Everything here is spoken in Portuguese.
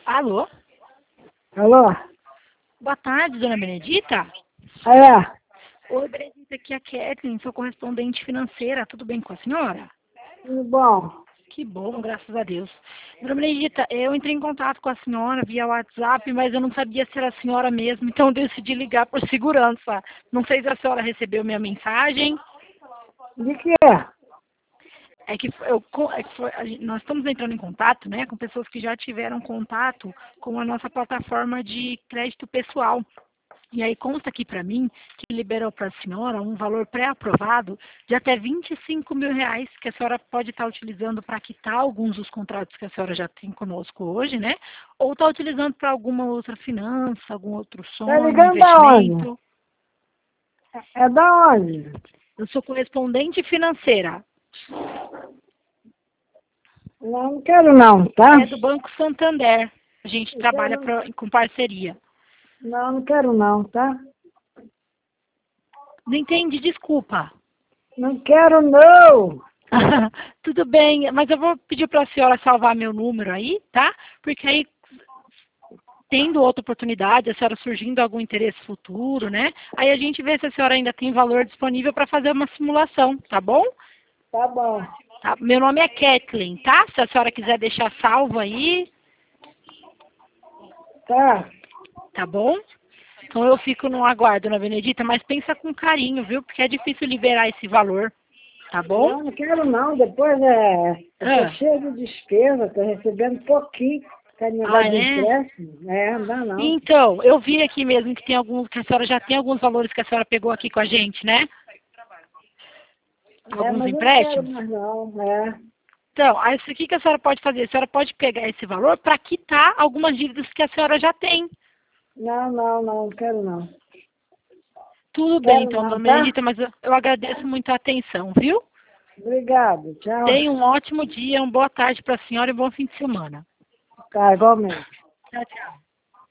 Alô? Alô? Boa tarde, dona Benedita. Oi, Benedita, aqui é a Kathleen, sou correspondente financeira. Tudo bem com a senhora? Tudo bom? Que bom, graças a Deus. Dona Benedita, eu entrei em contato com a senhora via WhatsApp, mas eu não sabia se era a senhora mesmo, então eu decidi ligar por segurança. Não sei se a senhora recebeu minha mensagem. De quê? Nós estamos entrando em contato, né, com pessoas que já tiveram contato com a nossa plataforma de crédito pessoal. E aí consta aqui para mim que liberou para a senhora um valor pré-aprovado de até R$ 25.000 que a senhora pode estar utilizando para quitar alguns dos contratos que a senhora já tem conosco hoje, né? Ou está utilizando para alguma outra finança, algum outro Tá sonho, ligando da onde? investimento. É da onde? Eu sou correspondente financeira. Não quero não, tá? É do Banco Santander. A gente Não trabalha quero, com parceria. não quero não, tá? Não entendi, desculpa. Não quero não. Tudo bem, mas eu vou pedir para a senhora salvar meu número aí, tá? Porque aí, tendo outra oportunidade, a senhora surgindo algum interesse futuro, né? Aí a gente vê se a senhora ainda tem valor disponível para fazer uma simulação, tá bom? Tá bom. Tá? Meu nome é Kathleen, tá? Se a senhora quiser deixar salvo aí, Tá. tá bom? Então eu fico no aguardo, dona Benedita, mas pensa com carinho, viu? Porque é difícil liberar esse valor, tá bom? Não quero não. Depois eu tô cheio de despesa, tô recebendo pouquinho. Quer negócio de É? empréstimo? Não dá não. Então, eu vi aqui mesmo que tem alguns, que a senhora já tem alguns valores que a senhora pegou aqui com a gente, né? Alguns Mas eu não quero empréstimos. mais não. Então, aí isso aqui que a senhora pode fazer, a senhora pode pegar esse valor para quitar algumas dívidas que a senhora já tem. Não quero não. Tudo bem, Quero então, não, dona tá? Benedita, mas eu agradeço muito a atenção, viu? Obrigado. Tchau. Tenha um ótimo dia, uma boa tarde para a senhora e um bom fim de semana. Tá, igualmente. Tchau, tchau.